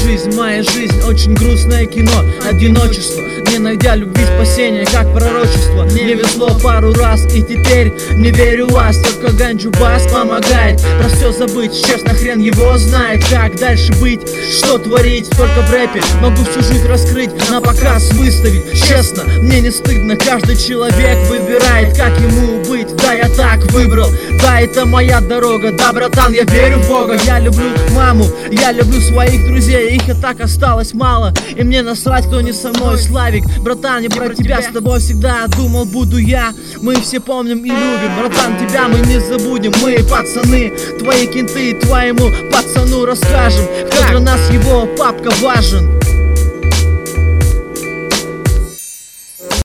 моя жизнь очень грустное кино. Одиночество, не найдя любви спасения, как пророчество. Не везло пару раз и теперь не верю в вас. Только ганджу бас помогает про все забыть. Честно, хрен его знает, как дальше быть, что творить. Только в рэпе могу всю жизнь раскрыть, на показ выставить. Честно, мне не стыдно, каждый человек выбирает, как ему быть. Да, я так выбрал, да, это моя дорога. Да, братан, я верю в Бога. Я люблю маму, я люблю своих друзей, их и так осталось мало. И мне насрать, кто не со мной. Славик, братан, я про тебя, с тобой всегда думал, буду я. Мы все помним и любим, братан, тебя мы не забудем. Мы пацаны, твои кенты, твоему пацану расскажем, как для нас его папка важен.